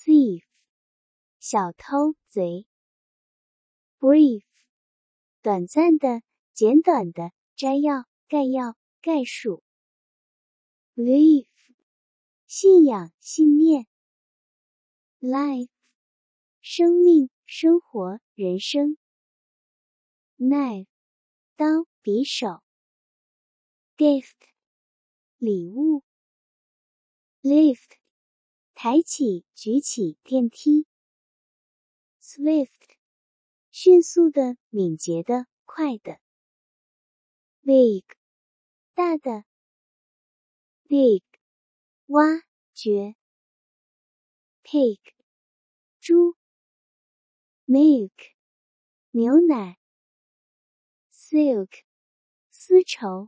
thief 小偷贼 brief 短暂的简短的摘要概要概述 belief 信仰信念 life 生命生活人生 knife 刀匕首 gift 礼物 lift 抬起举起电梯 swift 迅速的敏捷的快的 big 大的 dig 挖掘 pig 猪 milk 牛奶 silk 丝绸